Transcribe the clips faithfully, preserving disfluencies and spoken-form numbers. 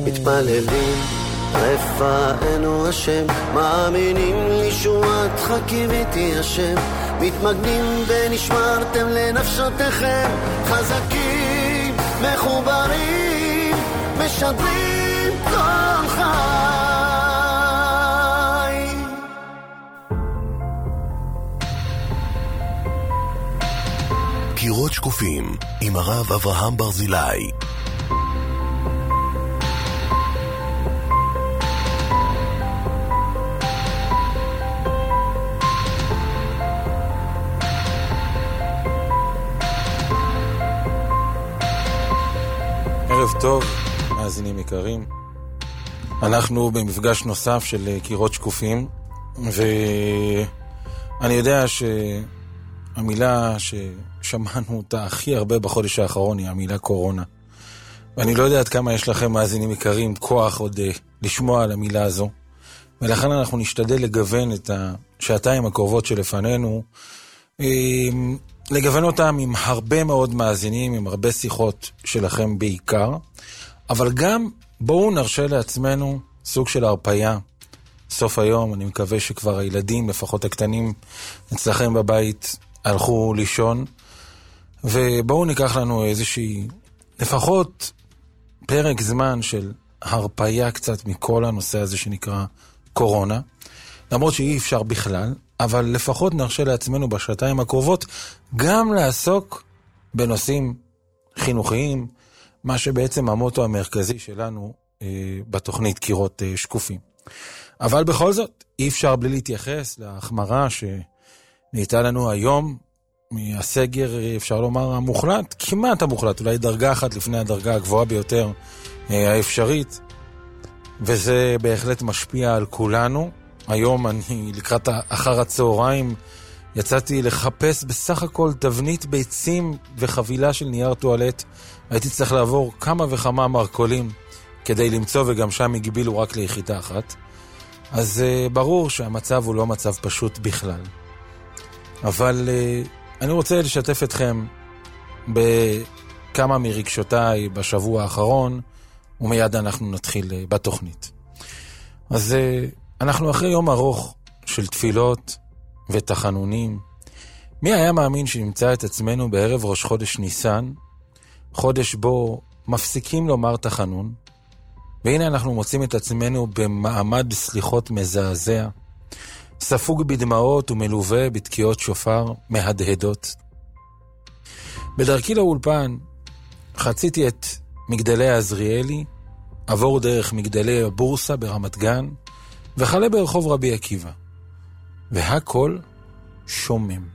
מתפללים רפאנו השם, מאמינים לישועתך קיוויתי השם, מתמגנים ונשמרתם לנפשותיכם, חזקים מחוברים משדרים כל חי. קירות שקופים עם הרב אברהם ברזילי. ערב טוב, מאזינים יקרים. אנחנו במפגש נוסף של קירות שקופים, ואני יודע שהמילה ששמענו אותה הכי הרבה בחודש האחרון היא המילה קורונה. ואני לא יודע עד כמה יש לכם, מאזינים יקרים, כוח עוד לשמוע על המילה הזו. ולכן אנחנו נשתדל לגוון את השעתיים הקרובות שלפנינו, לגוון אותם עם הרבה מאוד מאזינים, עם הרבה שיחות שלכם בעיקר, אבל גם בואו נרשה לעצמנו סוג של הרפאיה. סוף היום, אני מקווה שכבר הילדים, לפחות הקטנים אצלכם בבית, הלכו לישון, ובואו ניקח לנו איזושהי, לפחות פרק זמן של הרפאיה קצת מכל הנושא הזה שנקרא קורונה, למרות שאי אפשר בכלל, אבל לפחות נרשה לעצמנו בשעתיים הקרובות גם לעסוק בנושאים חינוכיים, מה שבעצם המוטו המרכזי שלנו אה, בתוכנית קירות אה, שקופים. אבל בכל זאת, אי אפשר בלי להתייחס להחמרה שנהייתה לנו היום מהסגר, אפשר לומר, המוחלט, כמעט המוחלט, אולי דרגה אחת לפני הדרגה הגבוהה ביותר אה, האפשרית, וזה בהחלט משפיע על כולנו. היום אני לקראת אחר הצהריים יצאתי לחפש בסך הכל תבנית ביצים וחבילה של נייר טואלט. הייתי צריך לעבור כמה וכמה מרקולים כדי למצוא, וגם שם הגבילו רק ליחידה אחת. אז uh, ברור שהמצב הוא לא מצב פשוט בכלל. אבל uh, אני רוצה לשתף אתכם בכמה מרגשותיי בשבוע האחרון, ומיד אנחנו נתחיל uh, בתוכנית. אז uh, אנחנו אחרי יום ארוך של תפילות ותחנונים. מי היה מאמין שנמצא את עצמנו בערב ראש חודש ניסן, חודש בו מפסיקים לומר תחנון, והנה אנחנו מוצאים את עצמנו במעמד סליחות מזעזע, ספוג בדמעות ומלווה בתקיעות שופר מהדהדות. בדרכי לאולפן חציתי את מגדלי עזריאלי, עבור דרך מגדלי הבורסה ברמת גן, וחלה ברחוב רבי עקיבא. והכל שומם.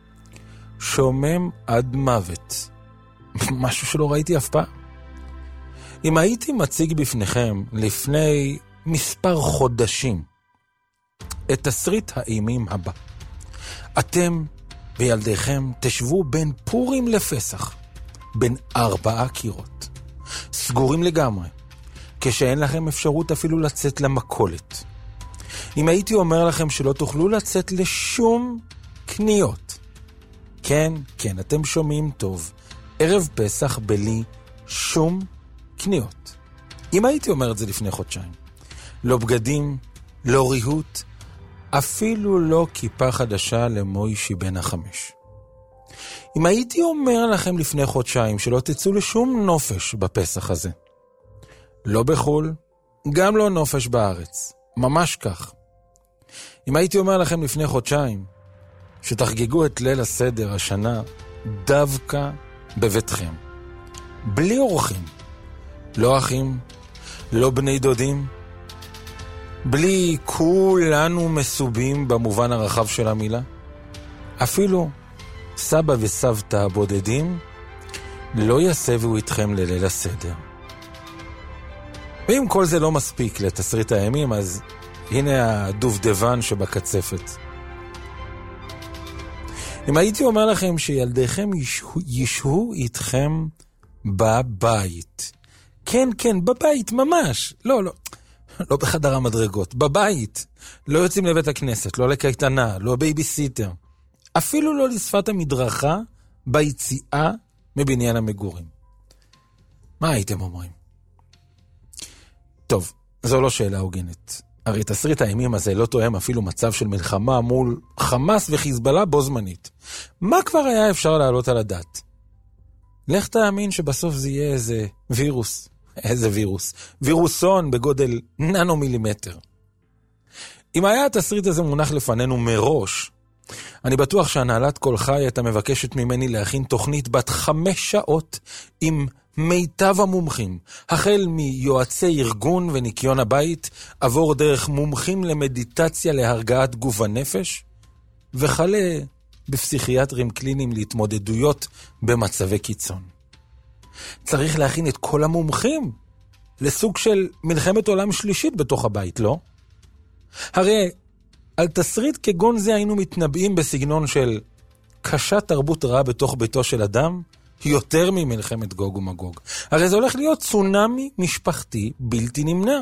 שומם עד מוות. משהו שלא ראיתי אף פעם. אם הייתי מציג בפניכם לפני מספר חודשים את תסריט האימים הבא, אתם וילדיכם תשבו בין פורים לפסח, בין ארבעה קירות, סגורים לגמרי, כשאין לכם אפשרות אפילו לצאת למכולת. אם הייתי אומר לכם שלא תוכלו לצאת לשום קניות, כן, כן, אתם שומעים טוב, ערב פסח בלי שום קניות. אם הייתי אומר את זה לפני חודשיים, לא בגדים, לא ריהוט, אפילו לא כיפה חדשה למוישי בן החמש. אם הייתי אומר לכם לפני חודשיים שלא תצאו לשום נופש בפסח הזה, לא בחול, גם לא נופש בארץ, ממש כך. אם הייתי אומר לכם לפני חודשיים שתחגגו את ליל הסדר השנה דווקא בביתכם, בלי אורחים, לא אחים, לא בני דודים, בלי כולנו מסובים במובן הרחב של המילה, אפילו סבא וסבתא הבודדים לא יסבו איתכם לליל הסדר. ואם כל זה לא מספיק לתסריט הימים, אז הנה הדובדבן שבקצפת. אם הייתי אומר לכם שילדיכם ישהו, ישהו איתכם בבית. כן, כן, בבית, ממש. לא, לא, לא בחדר המדרגות, בבית. לא יוצאים לבית הכנסת, לא לקייטנה, לא בייביסיטר. אפילו לא לשפת המדרכה ביציאה מבניין המגורים. מה הייתם אומרים? טוב, זו לא שאלה הוגנת. הרי תסריט האימים הזה לא תואם אפילו מצב של מלחמה מול חמאס וחיזבאללה בו זמנית. מה כבר היה אפשר להעלות על הדעת? לך תאמין שבסוף זה יהיה איזה וירוס. איזה וירוס? וירוסון בגודל ננו מילימטר. אם היה התסריט הזה מונח לפנינו מראש, אני בטוח שהנהלת כל חי הייתה מבקשת ממני להכין תוכנית בת חמש שעות עם מיטב המומחים, החל מיועצי ארגון וניקיון הבית, עבור דרך מומחים למדיטציה להרגעת גוף הנפש, וחלה בפסיכיאטרים קליניים להתמודדויות במצבי קיצון. צריך להכין את כל המומחים לסוג של מלחמת עולם שלישית בתוך הבית, לא? הרי על תסריט כגון זה היינו מתנבאים בסגנון של קשה תרבות רעה בתוך ביתו של אדם, יותר ממלחמת גוג ומגוג. הרי זה הולך להיות צונמי משפחתי בלתי נמנע.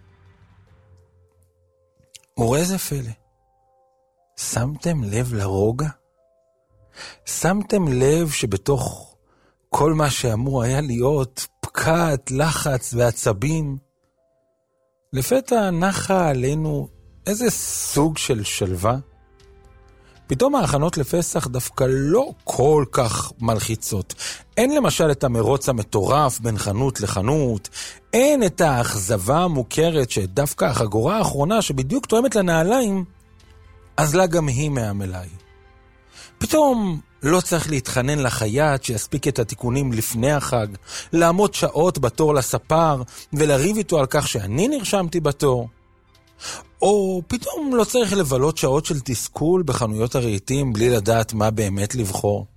וראה איזה פלא. שמתם לב לרוגע? שמתם לב שבתוך כל מה שאמור היה להיות פקעת, לחץ ועצבים, לפתע נחה עלינו איזה סוג של שלווה? פתאום ההכנות לפסח דווקא לא כל כך מלחיצות. אין למשל את המרוץ המטורף בין חנות לחנות, אין את האכזבה המוכרת שדווקא החגורה האחרונה שבדיוק תואמת לנעליים, אז לה גם היא מהמלאי. פתאום לא צריך להתחנן לחייט שיספיק את התיקונים לפני החג, לעמוד שעות בתור לספר ולריב איתו על כך שאני נרשמתי בתור. או פתאום לא צריך לבלות שעות של תסכול בחנויות הרהיטים בלי לדעת מה באמת לבחור.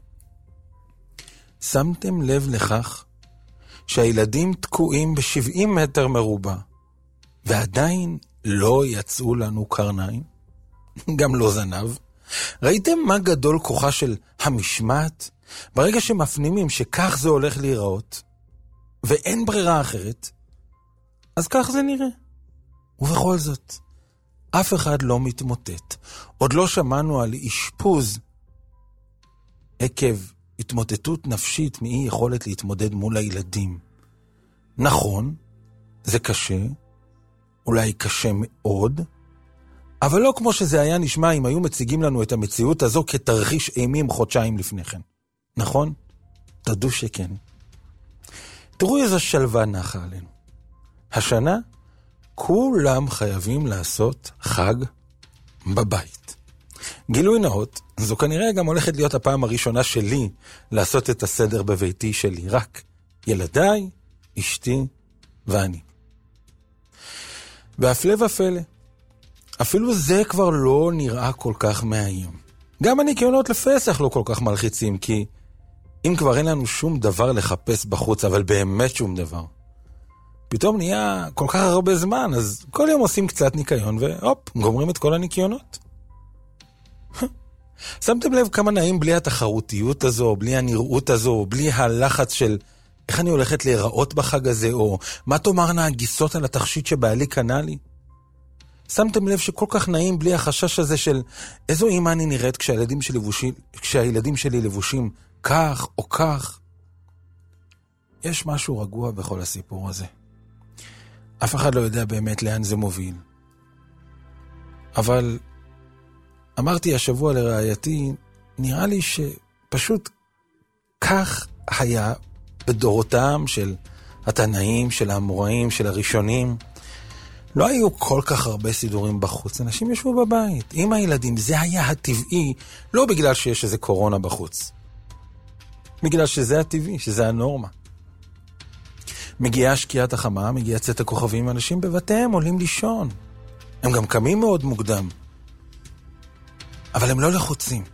שמתם לב לכך שהילדים תקועים ב-שבעים מטר מרובע, ועדיין לא יצאו לנו קרניים? גם לא זנב. ראיתם מה גדול כוחה של המשמעת? ברגע שמפנימים שכך זה הולך להיראות, ואין ברירה אחרת, אז כך זה נראה. ובכל זאת, אף אחד לא מתמוטט. עוד לא שמענו על אשפוז עקב התמוטטות נפשית מאי יכולת להתמודד מול הילדים. נכון, זה קשה, אולי קשה מאוד, אבל לא כמו שזה היה נשמע אם היו מציגים לנו את המציאות הזו כתרחיש אימים חודשיים לפני כן. נכון? תדעו שכן. תראו איזו שלווה נחה עלינו. השנה כולם חייבים לעשות חג בבית. גילוי נאות, זו כנראה גם הולכת להיות הפעם הראשונה שלי לעשות את הסדר בביתי שלי. רק ילדיי, אשתי ואני. והפלא ופלא, אפילו זה כבר לא נראה כל כך מאיים. גם הניקיונות לפסח לא כל כך מלחיצים, כי אם כבר אין לנו שום דבר לחפש בחוץ, אבל באמת שום דבר, פתאום נהיה כל כך הרבה זמן, אז כל יום עושים קצת ניקיון, והופ, גומרים את כל הניקיונות. שמתם לב כמה נעים בלי התחרותיות הזו, בלי הנראות הזו, בלי הלחץ של איך אני הולכת להיראות בחג הזה, או מה תאמרנה הגיסות על התכשיט שבעלי קנה לי? שמתם לב שכל כך נעים בלי החשש הזה של איזו אימא אני נראית כשהילדים שלי לבושים, כשהילדים שלי לבושים כך או כך? יש משהו רגוע בכל הסיפור הזה. אף אחד לא יודע באמת לאן זה מוביל. אבל אמרתי השבוע לרעייתי, נראה לי שפשוט כך היה בדורותם של התנאים, של האמוראים, של הראשונים. לא היו כל כך הרבה סידורים בחוץ. אנשים ישבו בבית עם הילדים. זה היה הטבעי, לא בגלל שיש איזה קורונה בחוץ. בגלל שזה הטבעי, שזה הנורמה. מגיעה שקיעת החמה, מגיעה צאת הכוכבים, אנשים בבתיהם עולים לישון. הם גם קמים מאוד מוקדם. אבל הם לא לחוצים.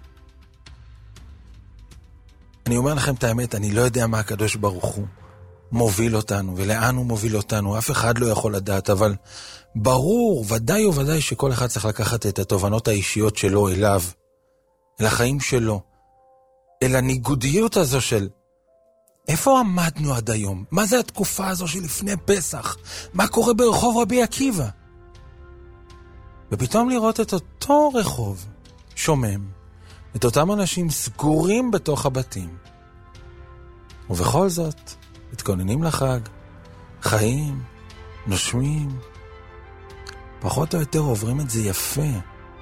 אני אומר לכם את האמת, אני לא יודע מה הקדוש ברוך הוא מוביל אותנו, ולאן הוא מוביל אותנו, אף אחד לא יכול לדעת, אבל ברור, ודאי וודאי שכל אחד צריך לקחת את התובנות האישיות שלו אליו, אל החיים שלו, אל הניגודיות הזו של איפה עמדנו עד היום? מה זה התקופה הזו שלפני פסח? מה קורה ברחוב רבי עקיבא? ופתאום לראות את אותו רחוב שומם, את אותם אנשים סגורים בתוך הבתים, ובכל זאת מתכוננים לחג, חיים, נושמים, פחות או יותר עוברים את זה יפה.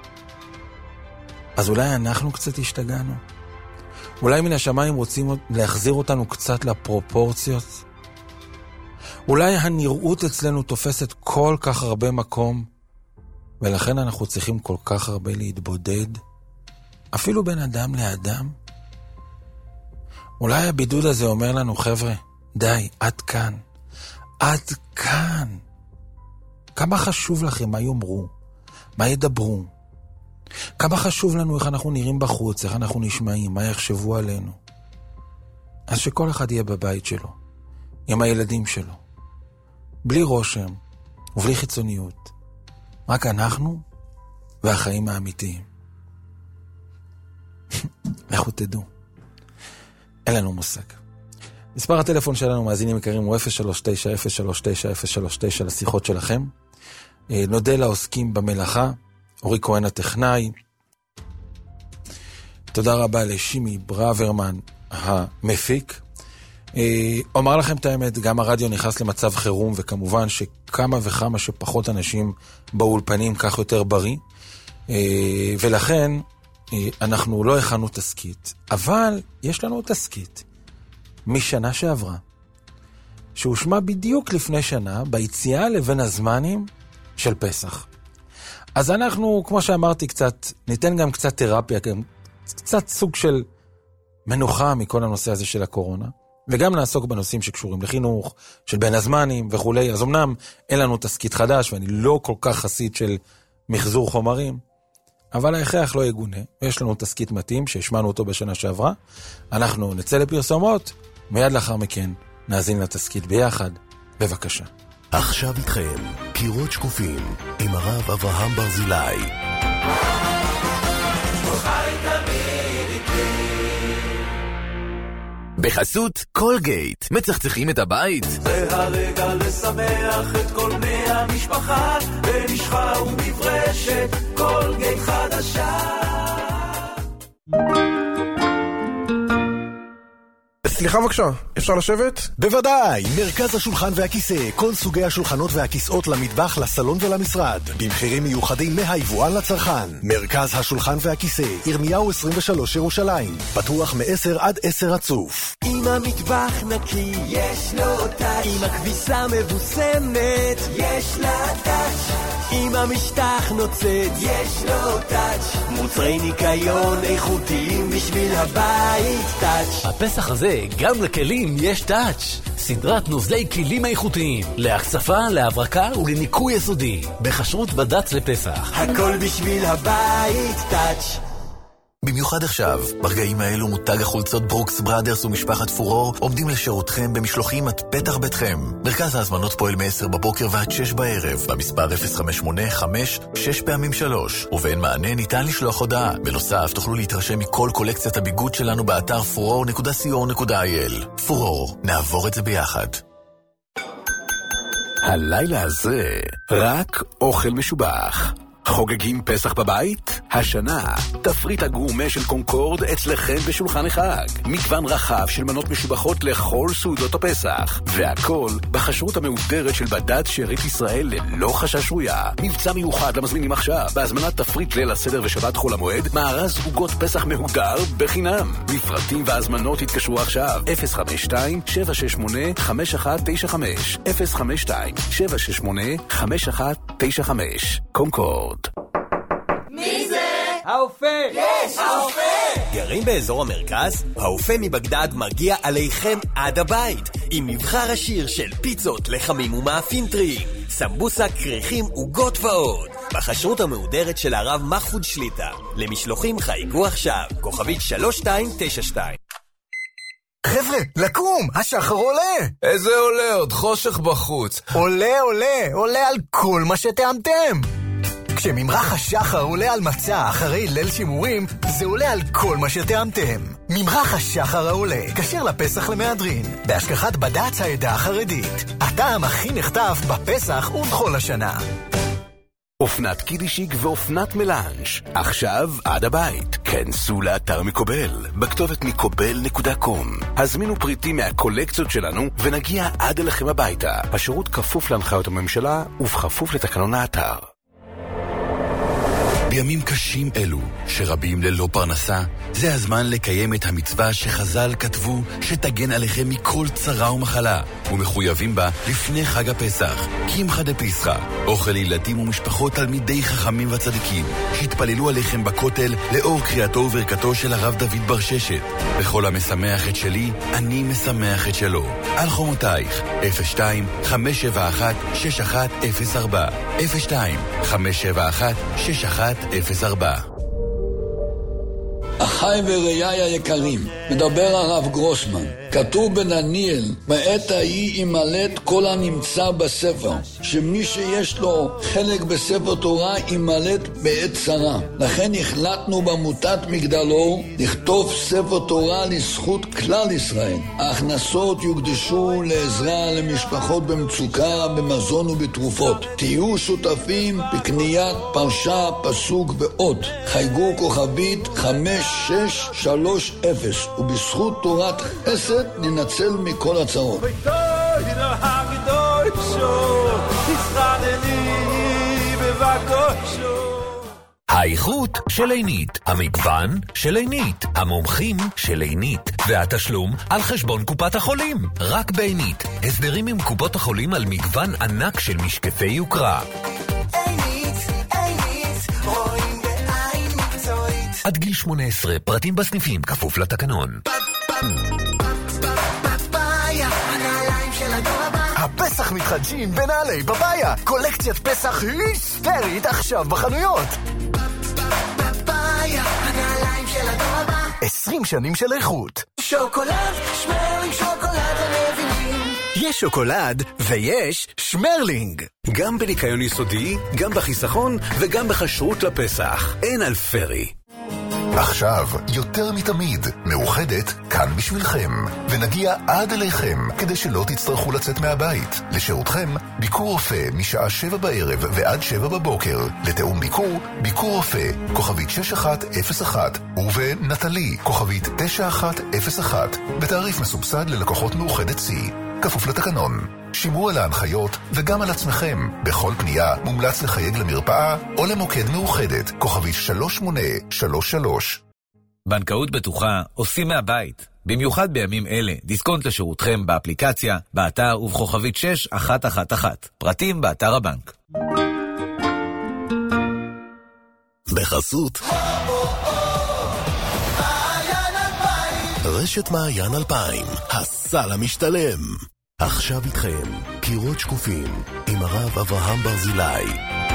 אז אולי אנחנו קצת השתגענו? אולי מן השמיים רוצים להחזיר אותנו קצת לפרופורציות? אולי הנראות אצלנו תופסת כל כך הרבה מקום, ולכן אנחנו צריכים כל כך הרבה להתבודד, אפילו בין אדם לאדם? אולי הבידוד הזה אומר לנו, חבר'ה, די, עד כאן. עד כאן. כמה חשוב לכם מה יאמרו, מה ידברו? כמה חשוב לנו איך אנחנו נראים בחוץ, איך אנחנו נשמעים, מה יחשבו עלינו? אז שכל אחד יהיה בבית שלו, עם הילדים שלו, בלי רושם ובלי חיצוניות. רק אנחנו והחיים האמיתיים. לכו תדעו. אין לנו מושג. מספר הטלפון שלנו, מאזינים יקרים, הוא אפס שלוש תשע אפס שלוש תשע אפס שלוש תשע לשיחות שלכם. נודה לעוסקים במלאכה, אורי כהן הטכנאי. תודה רבה לשימי ברוורמן המפיק. אומר לכם את האמת, גם הרדיו נכנס למצב חירום, וכמובן שכמה וכמה שפחות אנשים באולפנים כך יותר בריא, ולכן אנחנו לא הכנו תסקית, אבל יש לנו תסקית משנה שעברה, שהושמע בדיוק לפני שנה, ביציאה לבין הזמנים של פסח. אז אנחנו, כמו שאמרתי, קצת, ניתן גם קצת תרפיה, קצת סוג של מנוחה מכל הנושא הזה של הקורונה, וגם נעסוק בנושאים שקשורים לחינוך, של בין הזמנים וכולי. אז אמנם אין לנו תסקית חדש, ואני לא כל כך חסיד של מחזור חומרים, אבל ההכרח לא יגונה, ויש לנו תסקית מתאים שהשמענו אותו בשנה שעברה. אנחנו נצא לפרסומות, מיד לאחר מכן נאזין לתסקית ביחד. בבקשה. עכשיו איתכם, קירות שקופים, עם הרב אברהם ברזילי. בחסות קולגייט, מצחצחים את הבית? זה הרגע לשמח את כל בני המשפחה, במשחה ומברשת, קולגייט חדשה. סליחה בבקשה, אפשר לשבת? בוודאי, מרכז השולחן והכיסא, כל סוגי השולחנות והכיסאות למטבח, לסלון ולמשרד, במחירים מיוחדים מהיבואן לצרכן. מרכז השולחן והכיסא, ירמיהו עשרים ושלוש ירושלים, פתוח מ-עשר עד עשר רצוף. אם המטבח נקי, יש לו טאץ'. אם הכביסה מבוסמת, יש לה טאץ'. אם המשטח נוצד, יש לו טאץ'. מוצרי ניקיון איכותיים בשביל הבית, טאץ'. הפסח הזה גם לכלים יש טאץ'. סדרת נוזלי כלים איכותיים להחצפה, להברקה ולניקוי יסודי בחשרות בד"ץ לפסח. הכל בשביל הבית, טאץ'. במיוחד עכשיו, ברגעים האלו מותג החולצות ברוקס בראדרס ומשפחת פורור עומדים לשירותכם במשלוחים עד פתח ביתכם. מרכז ההזמנות פועל מ-עשר בבוקר ועד שש בערב, במספר אפס חמש שמונה חמש שש פעמים שלוש, ובאין מענה ניתן לשלוח הודעה. בנוסף, תוכלו להתרשם מכל קולקציית הביגוד שלנו באתר פורור נקודה סי או נקודה איי אל. פורור, נעבור את זה ביחד. הלילה הזה רק אוכל משובח. חוגגים פסח בבית? השנה, תפריט הגורמה של קונקורד אצלכם בשולחן החג. מגוון רחב של מנות משובחות לכל סעודות הפסח. והכל בחשרות המהודרת של בד"ץ שארית ישראל ללא חשש רויה. מבצע מיוחד למזמינים עכשיו, בהזמנת תפריט ליל הסדר ושבת חול המועד, מארז עוגות פסח מהודר בחינם. מפרטים והזמנות התקשרו עכשיו, אפס חמש שתיים שבע שש שמונה חמש אחת תשע חמש, אפס חמש שתיים שבע שש שמונה חמש אחת תשע חמש. קונקורד. מי זה? האופה! יש! האופה! גרים באזור המרכז? האופה מבגדד מגיע עליכם עד הבית, עם מבחר עשיר של פיצות, לחמים ומאפים טריים, סמבוסה, קרחים, עוגות ועוד. בחשרות המהודרת של הרב מחפוד שליטה. למשלוחים חייגו עכשיו, כוכבית שלוש שתיים תשע שתיים. חבר'ה, לקום, השחר עולה. איזה עולה? עוד חושך בחוץ. עולה, עולה, עולה על כל מה שטעמתם. כשממרח השחר עולה על מצה אחרי ליל שימורים, זה עולה על כל מה שטעמתם. ממרח השחר העולה, כשר לפסח למהדרין, בהשגחת בד"ץ העדה החרדית. הטעם הכי נחטף בפסח ובכל השנה. אופנת קידישיק ואופנת מלאנש, עכשיו עד הבית. כנסו לאתר מקובל, בכתובת מקובל נקודה קום. הזמינו פריטים מהקולקציות שלנו ונגיע עד אליכם הביתה. השירות כפוף להנחיות הממשלה ובכפוף לתקנון האתר. בימים קשים אלו, שרבים ללא פרנסה, זה הזמן לקיים את המצווה שחז"ל כתבו שתגן עליכם מכל צרה ומחלה, ומחויבים בה לפני חג הפסח, קמחא דפסחא, אוכל ילדים ומשפחות תלמידי חכמים וצדיקים, שהתפללו עליכם בכותל לאור קריאתו וברכתו של הרב דוד בר ששת. בכל המשמח את שלי, אני משמח את שלו. על חומותייך, אפס שתיים חמש שבע אחת שש אחת אפס ארבע, אפס שתיים חמש שבע אחת שש אחת אפס ארבע. אחי וראיי היקרים, מדבר הרב גרוסמן. כתוב בדניאל, בעת ההיא ימלט כל הנמצא בספר, שמי שיש לו חלק בספר תורה ימלט בעת צרה. לכן החלטנו בעמותת מגדלור לכתוב ספר תורה לזכות כלל ישראל. ההכנסות יוקדשו לעזרה למשפחות במצוקה, במזון ובתרופות. תהיו שותפים בקניית פרשה, פסוק ועוד. חייגו כוכבית חמש שש שלוש אפס, ובזכות תורת חסד ננצל מכל הצרות. האיכות של עינית, המגוון של עינית, המומחים של עינית, והתשלום על חשבון קופת החולים. רק בעינית, הסדרים עם קופות החולים על מגוון ענק של משקפי יוקרה. עד גיל שמונה עשרה, פרטים בסניפים, כפוף לתקנון. הפסח מתחדשים בנעלי בבעיה. קולקציית פסח היסטרית עכשיו בחנויות. עשרים שנים של איכות. שוקולד, שמרלינג שוקולד למבינים. יש שוקולד ויש שמרלינג. גם בניקיון יסודי, גם בחיסכון וגם בחשרות לפסח. אין על פרי. עכשיו, יותר מתמיד, מאוחדת כאן בשבילכם, ונגיע עד אליכם, כדי שלא תצטרכו לצאת מהבית. לשירותכם, ביקור רופא משעה שבע בערב ועד שבע בבוקר. לתאום ביקור, ביקור רופא, כוכבית שש אחת אפס אחת, ובנטלי, כוכבית תשע אחת אפס אחת, בתעריף מסובסד ללקוחות מאוחדת C. כפוף לתקנון. שימו על ההנחיות וגם על עצמכם. בכל פנייה מומלץ לחייג למרפאה או למוקד מאוחדת, כוכבית שלוש שמונה שלוש שלוש. בנקאות בטוחה עושים מהבית. במיוחד בימים אלה, דיסקונט לשירותכם באפליקציה, באתר ובכוכבית שש אחת אחת אחת. פרטים באתר הבנק. בחסות רשת מעיין אלפיים, הסל המשתלם. עכשיו איתכם, קירות שקופים, עם הרב אברהם ברזילי.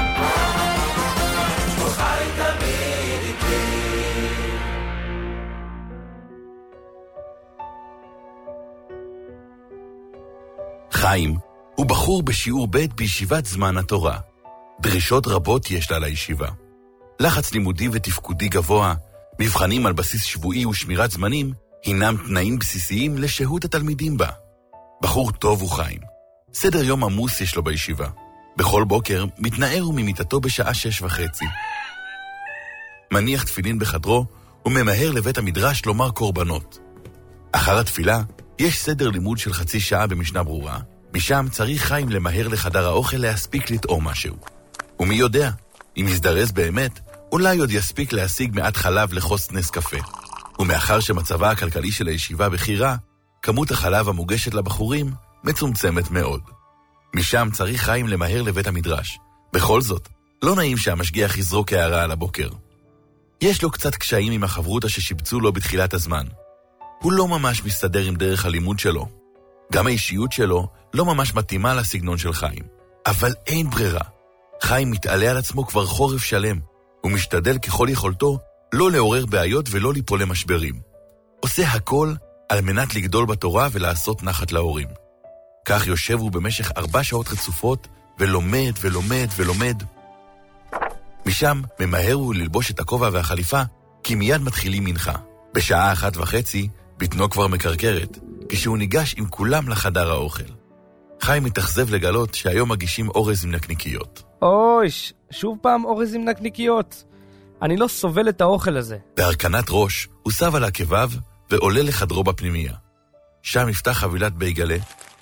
חיים הוא בחור בשיעור ב' בישיבת זמן התורה. דרישות רבות יש לה לישיבה. לחץ לימודי ותפקודי גבוה, מבחנים על בסיס שבועי ושמירת זמנים, הינם תנאים בסיסיים לשהות התלמידים בה. בחור טוב הוא חיים. סדר יום עמוס יש לו בישיבה. בכל בוקר מתנער ממיטתו בשעה שש וחצי. מניח תפילין בחדרו וממהר לבית המדרש לומר קורבנות. אחר התפילה יש סדר לימוד של חצי שעה במשנה ברורה. משם צריך חיים למהר לחדר האוכל להספיק לטעום משהו. ומי יודע, אם יזדרז באמת, אולי עוד יספיק להשיג מעט חלב לחוס נס קפה. ומאחר שמצבה הכלכלי של הישיבה בחירה, כמות החלב המוגשת לבחורים מצומצמת מאוד. משם צריך חיים למהר לבית המדרש. בכל זאת, לא נעים שהמשגיח יזרוק הערה על הבוקר. יש לו קצת קשיים עם החברותה ששיבצו לו בתחילת הזמן. הוא לא ממש מסתדר עם דרך הלימוד שלו. גם האישיות שלו לא ממש מתאימה לסגנון של חיים. אבל אין ברירה. חיים מתעלה על עצמו כבר חורף שלם, ומשתדל ככל יכולתו לא לעורר בעיות ולא ליפול למשברים. עושה הכל על מנת לגדול בתורה ולעשות נחת להורים. כך יושב הוא במשך ארבע שעות רצופות, ולומד ולומד ולומד. משם ממהר הוא ללבוש את הכובע והחליפה, כי מיד מתחילים מנחה. בשעה אחת וחצי, בטנו כבר מקרקרת, כשהוא ניגש עם כולם לחדר האוכל. חיים מתאכזב לגלות שהיום מגישים אורז עם נקניקיות. אויש, שוב פעם אורז עם נקניקיות. אני לא סובל את האוכל הזה. בהרכנת ראש, הוא סב על עקביו ועולה לחדרו בפנימייה. שם יפתח חבילת בייגלה,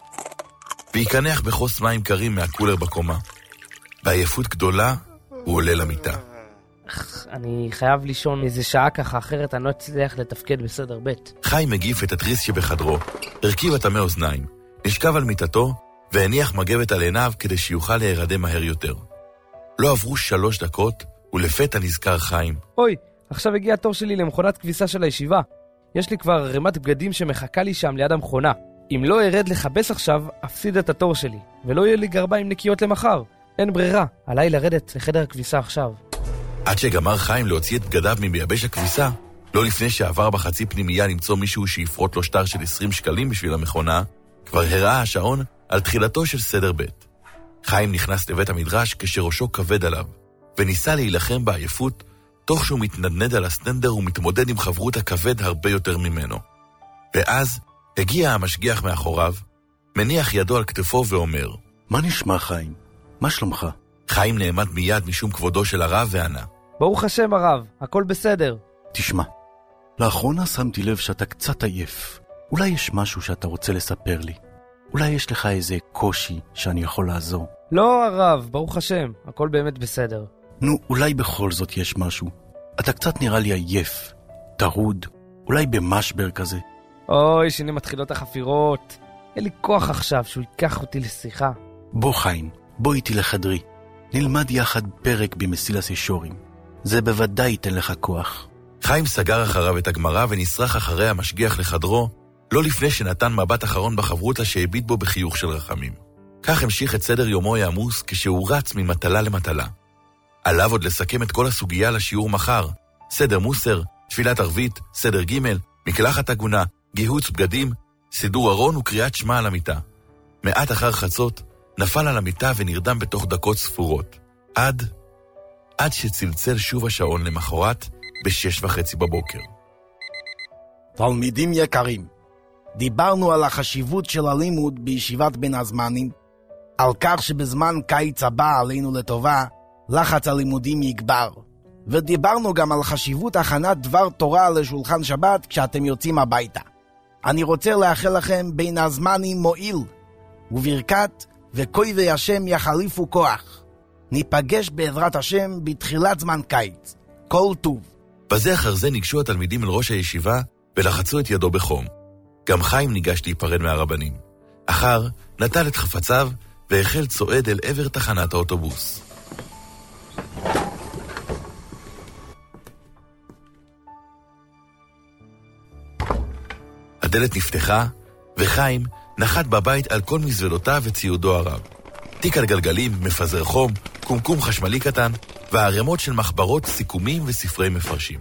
ויקנח בחוס מים קרים מהקולר בקומה. בעייפות גדולה, הוא עולה למיטה. אני חייב לישון איזה שעה ככה, אחרת אני לא אצליח לתפקד בסדר בית. חיים מגיף את התריס שבחדרו, הרכיב את המי אוזניים, נשכב על מיטתו, והניח מגבת על עיניו כדי שיוכל להירדם מהר יותר. לא עברו שלוש דקות, ולפתע נזכר חיים. אוי, עכשיו הגיע התור שלי למכונת כביסה של הישיבה. יש לי כבר רמת בגדים שמחכה לי שם ליד המכונה. אם לא ארד לחבש עכשיו, אפסיד את התור שלי, ולא יהיה לי גרביים נקיות למחר. אין ברירה, עליי לרדת לחדר הכביסה עכשיו. עד שגמר חיים להוציא את בגדיו ממייבש הכביסה, לא לפני שעבר בחצי פנימייה למצוא מישהו שיפרוט לו שטר של עשרים שקלים בשביל המכונה, כבר הראה השעון על תחילתו של סדר ב'. חיים נכנס לבית המדרש כשראשו כבד עליו, וניסה להילחם בעייפות, תוך שהוא מתנדנד על הסטנדר ומתמודד עם חברות הכבד הרבה יותר ממנו. ואז הגיע המשגיח מאחוריו, מניח ידו על כתפו ואומר, מה נשמע חיים? מה שלומך? חיים נעמד מיד משום כבודו של הרב וענה, ברוך השם הרב, הכל בסדר. תשמע, לאחרונה שמתי לב שאתה קצת עייף. אולי יש משהו שאתה רוצה לספר לי. אולי יש לך איזה קושי שאני יכול לעזור. לא הרב, ברוך השם, הכל באמת בסדר. נו, אולי בכל זאת יש משהו. אתה קצת נראה לי עייף, טרוד, אולי במשבר כזה. אוי, שני מתחילות החפירות. אין לי כוח עכשיו שהוא ייקח אותי לשיחה. בוא חיים, בוא איתי לחדרי. נלמד יחד פרק במסילת ישורים. זה בוודאי ייתן לך כוח. חיים סגר אחריו את הגמרא ונשרח אחרי המשגיח לחדרו, לא לפני שנתן מבט אחרון בחברותה שהביט בו בחיוך של רחמים. כך המשיך את סדר יומו העמוס כשהוא רץ ממטלה למטלה. עליו עוד לסכם את כל הסוגיה לשיעור מחר, סדר מוסר, תפילת ערבית, סדר ג', מקלחת הגונה, גיהוץ בגדים, סידור ארון וקריאת שמע על המיטה. מעט אחר חצות, נפל על המיטה ונרדם בתוך דקות ספורות. עד, עד שצלצל שוב השעון למחרת בשש וחצי בבוקר. תלמידים יקרים, דיברנו על החשיבות של הלימוד בישיבת בין הזמנים, על כך שבזמן קיץ הבא עלינו לטובה, לחץ הלימודים יגבר. ודיברנו גם על חשיבות הכנת דבר תורה לשולחן שבת כשאתם יוצאים הביתה. אני רוצה לאחל לכם בין הזמנים מועיל, וברכת וכוי השם יחליפו כוח. ניפגש בעזרת השם בתחילת זמן קיץ. כל טוב. בזה אחר זה ניגשו התלמידים אל ראש הישיבה ולחצו את ידו בחום. גם חיים ניגש להיפרד מהרבנים. אחר נטל את חפציו והחל צועד אל עבר תחנת האוטובוס. הדלת נפתחה, וחיים נחת בבית על כל מזוודותיו וציודו הרב. תיק על גלגלים, מפזר חום, קומקום חשמלי קטן, והערימות של מחברות, סיכומים וספרי מפרשים.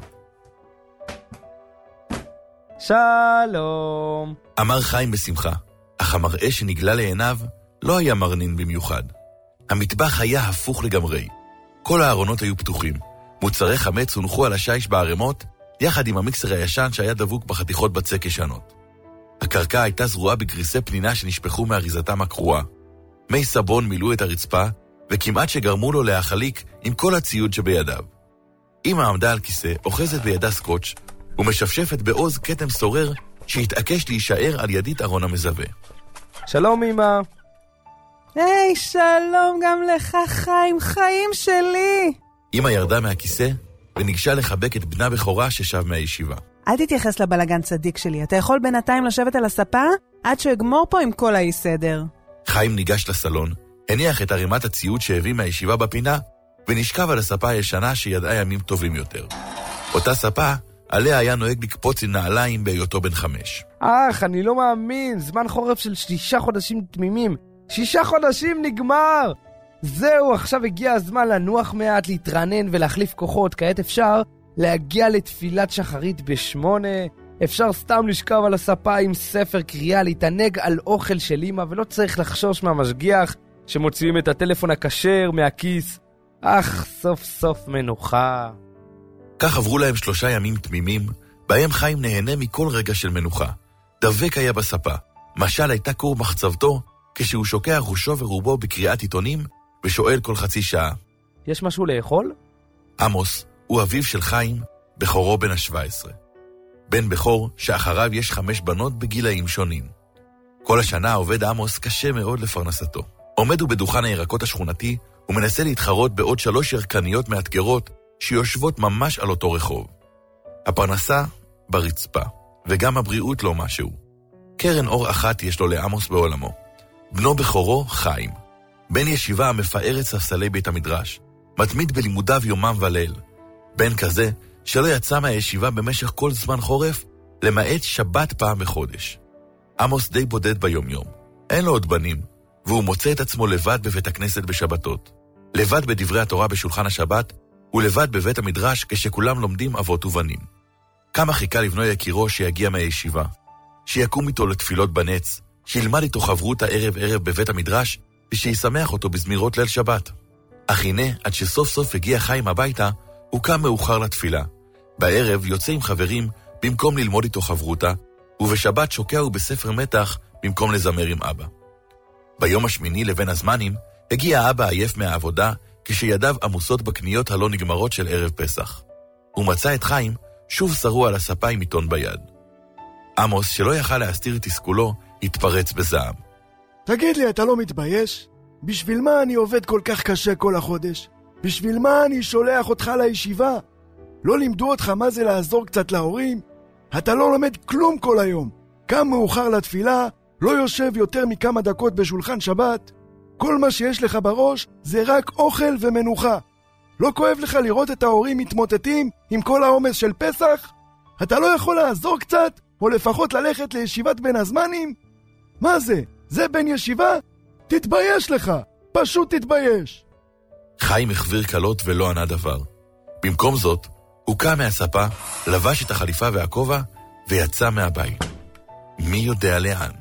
שלום. אמר חיים בשמחה, אך המראה שנגלה לעיניו לא היה מרנין במיוחד. המטבח היה הפוך לגמרי. כל הארונות היו פתוחים. מוצרי חמץ הונחו על השיש בערימות, יחד עם המיקסר הישן שהיה דבוק בחתיכות בצק ישנות. הקרקע הייתה זרועה בגריסי פנינה שנשפכו מאריזתם הקרועה. מי סבון מילאו את הרצפה, וכמעט שגרמו לו להחליק עם כל הציוד שבידיו. אמא עמדה על כיסא, אוחזת בידה סקוץ', ומשפשפת בעוז קטם סורר שהתעקש להישאר על ידית ארון המזווה. שלום אמא. היי, שלום גם לך חיים, חיים שלי. אמא ירדה מהכיסא וניגשה לחבק את בנה בכורה ששב מהישיבה. אל תתייחס לבלגן צדיק שלי, אתה יכול בינתיים לשבת על הספה עד שאגמור פה עם כל האי סדר. חיים ניגש לסלון, הניח את ערימת הציוד שהביא מהישיבה בפינה, ונשכב על הספה הישנה שידעה ימים טובים יותר. אותה ספה, עליה היה נוהג לקפוץ עם נעליים בהיותו בן חמש. אך, אני לא מאמין, זמן חורף של שישה חודשים תמימים. שישה חודשים נגמר! זהו, עכשיו הגיע הזמן לנוח מעט, להתרענן ולהחליף כוחות. כעת אפשר להגיע לתפילת שחרית בשמונה, אפשר סתם לשכב על הספה עם ספר קריאה, להתענג על אוכל של אמא, ולא צריך לחשוש מהמשגיח שמוציאים את הטלפון הכשר מהכיס. אך, סוף סוף מנוחה. כך עברו להם שלושה ימים תמימים, בהם חיים נהנה מכל רגע של מנוחה. דבק היה בספה, משל הייתה קור מחצבתו, כשהוא שוקע ראשו ורובו בקריאת עיתונים, ושואל כל חצי שעה. יש משהו לאכול? עמוס, הוא אביו של חיים, בכורו בן ה-שבע עשרה. בן בכור שאחריו יש חמש בנות בגילאים שונים. כל השנה עובד עמוס קשה מאוד לפרנסתו. עומד הוא בדוכן הירקות השכונתי ומנסה להתחרות בעוד שלוש ירקניות מאתגרות שיושבות ממש על אותו רחוב. הפרנסה ברצפה, וגם הבריאות לא משהו. קרן אור אחת יש לו לעמוס בעולמו. בנו בכורו חיים, בן ישיבה המפאר את ספסלי בית המדרש, מתמיד בלימודיו יומם וליל. בן כזה שלא יצא מהישיבה במשך כל זמן חורף, למעט שבת פעם בחודש. עמוס די בודד ביום יום. אין לו עוד בנים, והוא מוצא את עצמו לבד בבית הכנסת בשבתות. לבד בדברי התורה בשולחן השבת, ולבד בבית המדרש כשכולם לומדים אבות ובנים. כמה חיכה לבנו יקירו שיגיע מהישיבה, שיקום איתו לתפילות בנץ, שילמד איתו חברות הערב ערב בבית המדרש, ושישמח אותו בזמירות ליל שבת. אך הנה, עד שסוף סוף הגיע חיים הביתה, הוא קם מאוחר לתפילה. בערב יוצא עם חברים במקום ללמוד איתו חברותה, ובשבת שוקע הוא בספר מתח במקום לזמר עם אבא. ביום השמיני לבין הזמנים, הגיע האבא עייף מהעבודה, כשידיו עמוסות בקניות הלא נגמרות של ערב פסח. הוא מצא את חיים שוב שרוע על הספה עם עיתון ביד. עמוס, שלא יכל להסתיר את תסכולו, התפרץ בזעם. תגיד לי, אתה לא מתבייש? בשביל מה אני עובד כל כך קשה כל החודש? בשביל מה אני שולח אותך לישיבה? לא לימדו אותך מה זה לעזור קצת להורים? אתה לא לומד כלום כל היום. קם מאוחר לתפילה, לא יושב יותר מכמה דקות בשולחן שבת. כל מה שיש לך בראש זה רק אוכל ומנוחה. לא כואב לך לראות את ההורים מתמוטטים עם כל העומס של פסח? אתה לא יכול לעזור קצת, או לפחות ללכת לישיבת בין הזמנים? מה זה? זה בן ישיבה? תתבייש לך, פשוט תתבייש. חיים החביר קלות ולא ענה דבר. במקום זאת, הוא קם מהספה, לבש את החליפה והכובע, ויצא מהבית. מי יודע לאן?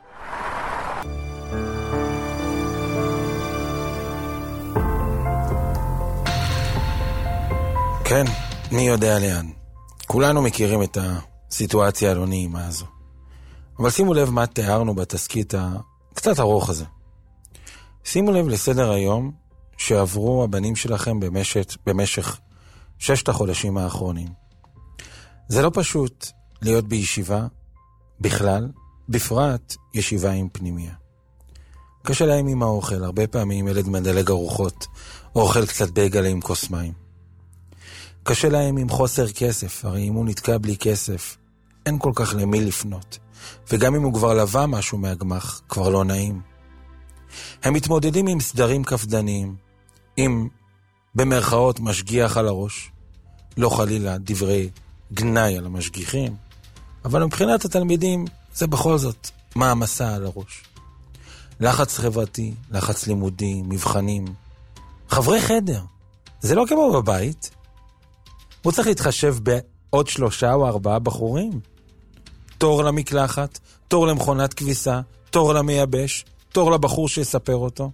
כן, מי יודע לאן. כולנו מכירים את הסיטואציה הלא נעימה הזו. אבל שימו לב מה תיארנו בתסקית הקצת ארוך הזה. שימו לב לסדר היום שעברו הבנים שלכם במשך, במשך ששת החודשים האחרונים. זה לא פשוט להיות בישיבה בכלל, בפרט ישיבה עם פנימיה. קשה להם עם האוכל, הרבה פעמים ילד מדלג ארוחות, או אוכל קצת בגלה עם כוס מים. קשה להם עם חוסר כסף, הרי אם הוא נתקע בלי כסף, אין כל כך למי לפנות. וגם אם הוא כבר לבא משהו מהגמח, כבר לא נעים. הם מתמודדים עם סדרים כפדניים, עם במרכאות משגיח על הראש, לא חלילה דברי גנאי על המשגיחים, אבל מבחינת התלמידים זה בכל זאת מעמסה על הראש. לחץ חברתי, לחץ לימודי, מבחנים, חברי חדר, זה לא כמו בבית. הוא צריך להתחשב בעוד שלושה או ארבעה בחורים. תור למקלחת, תור למכונת כביסה, תור למייבש, תור לבחור שיספר אותו.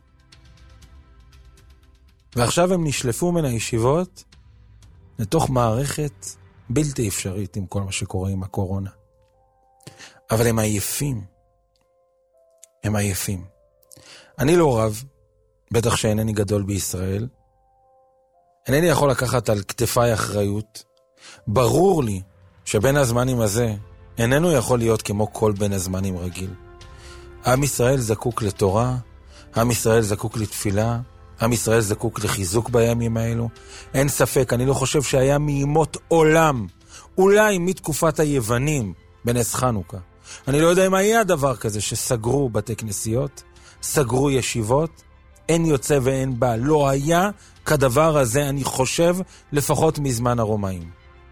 ועכשיו הם נשלפו מן הישיבות לתוך מערכת בלתי אפשרית עם כל מה שקורה עם הקורונה. אבל הם עייפים. הם עייפים. אני לא רב, בטח שאינני גדול בישראל. אינני יכול לקחת על כתפיי אחריות. ברור לי שבין הזמנים הזה איננו יכול להיות כמו כל בין הזמנים רגיל. עם ישראל זקוק לתורה, עם ישראל זקוק לתפילה, עם ישראל זקוק לחיזוק בימים האלו. אין ספק, אני לא חושב שהיה מימות עולם, אולי מתקופת היוונים בנס חנוכה. אני לא יודע אם היה דבר כזה שסגרו בתי כנסיות, סגרו ישיבות, אין יוצא ואין בא. לא היה כדבר הזה, אני חושב, לפחות מזמן הרומאים.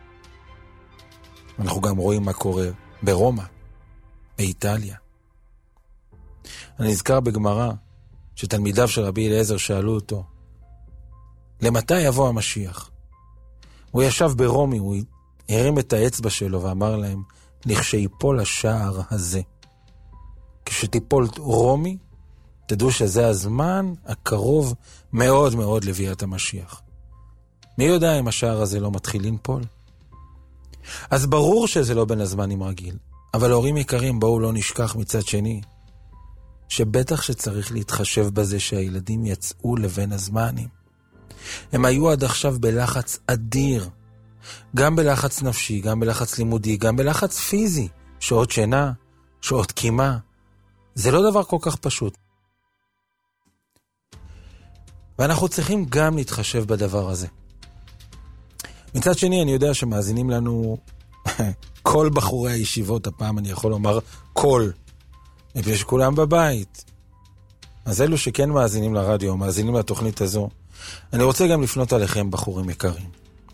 אנחנו גם רואים מה קורה ברומא, באיטליה. אני נזכר בגמרא שתלמידיו של רבי אליעזר שאלו אותו, למתי יבוא המשיח? הוא ישב ברומי, הוא הרים את האצבע שלו ואמר להם, לכשייפול השער הזה. כשתיפול רומי, תדעו שזה הזמן הקרוב מאוד מאוד לביאת המשיח. מי יודע אם השער הזה לא מתחיל לנפול? אז ברור שזה לא בין הזמנים רגיל, אבל הורים יקרים, בואו לא נשכח מצד שני, שבטח שצריך להתחשב בזה שהילדים יצאו לבין הזמנים. הם היו עד עכשיו בלחץ אדיר. גם בלחץ נפשי, גם בלחץ לימודי, גם בלחץ פיזי. שעות שינה, שעות קימה. זה לא דבר כל כך פשוט. ואנחנו צריכים גם להתחשב בדבר הזה. מצד שני, אני יודע שמאזינים לנו כל בחורי הישיבות, הפעם אני יכול לומר כל, מפני שכולם בבית. אז אלו שכן מאזינים לרדיו, מאזינים לתוכנית הזו, אני רוצה גם לפנות עליכם, בחורים יקרים.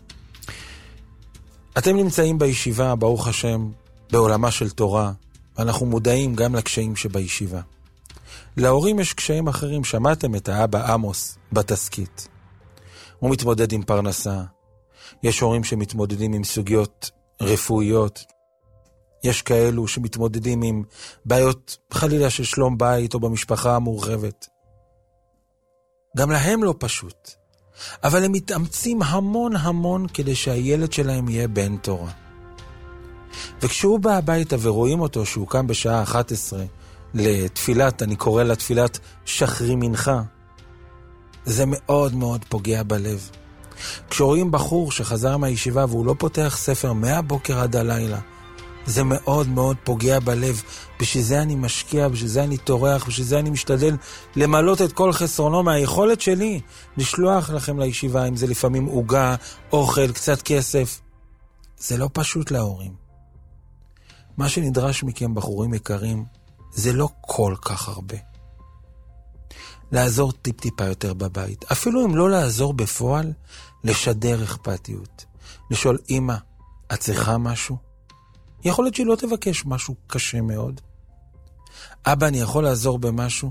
אתם נמצאים בישיבה, ברוך השם, בעולמה של תורה, ואנחנו מודעים גם לקשיים שבישיבה. להורים יש קשיים אחרים, שמעתם את האבא עמוס בתסקית. הוא מתמודד עם פרנסה. יש הורים שמתמודדים עם סוגיות רפואיות. יש כאלו שמתמודדים עם בעיות חלילה של שלום בית או במשפחה המורחבת. גם להם לא פשוט. אבל הם מתאמצים המון המון כדי שהילד שלהם יהיה בן תורה. וכשהוא בא הביתה ורואים אותו שהוא קם בשעה אחת עשרה לתפילת, אני קורא לה תפילת שחרי מנחה, זה מאוד מאוד פוגע בלב. כשרואים בחור שחזר מהישיבה והוא לא פותח ספר מהבוקר עד הלילה, זה מאוד מאוד פוגע בלב. בשביל זה אני משקיע, בשביל זה אני תורח, בשביל זה אני משתדל למלות את כל חסרונו מהיכולת שלי לשלוח לכם לישיבה, אם זה לפעמים עוגה, אוכל, קצת כסף. זה לא פשוט להורים. מה שנדרש מכם, בחורים יקרים, זה לא כל כך הרבה. לעזור טיפ-טיפה יותר בבית. אפילו אם לא לעזור בפועל, לשדר אכפתיות. לשאול, אמא, את צריכה משהו? יכול להיות שהיא לא תבקש משהו קשה מאוד. אבא, אני יכול לעזור במשהו?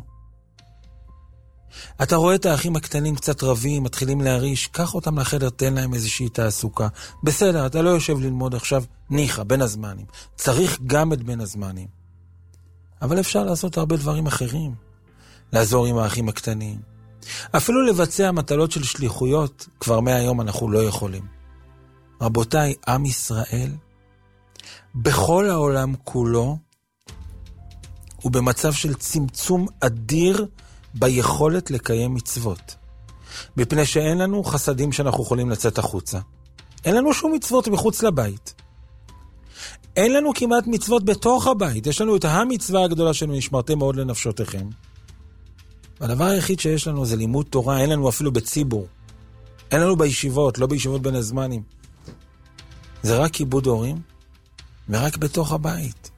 אתה רואה את האחים הקטנים קצת רבים, מתחילים להריש, קח אותם לחדר, תן להם איזושהי תעסוקה. בסדר, אתה לא יושב ללמוד עכשיו, ניחה, בין הזמנים. צריך גם את בין הזמנים. אבל אפשר לעשות הרבה דברים אחרים. לעזור עם האחים הקטנים. אפילו לבצע מטלות של שליחויות, כבר מהיום אנחנו לא יכולים. רבותיי, עם ישראל, בכל העולם כולו, הוא במצב של צמצום אדיר ביכולת לקיים מצוות. מפני שאין לנו חסדים שאנחנו יכולים לצאת החוצה. אין לנו שום מצוות מחוץ לבית. אין לנו כמעט מצוות בתוך הבית. יש לנו את המצווה הגדולה שלנו, נשמרתם מאוד לנפשותיכם. והדבר היחיד שיש לנו זה לימוד תורה. אין לנו אפילו בציבור. אין לנו בישיבות, לא בישיבות בין הזמנים. זה רק כיבוד הורים, ורק בתוך הבית.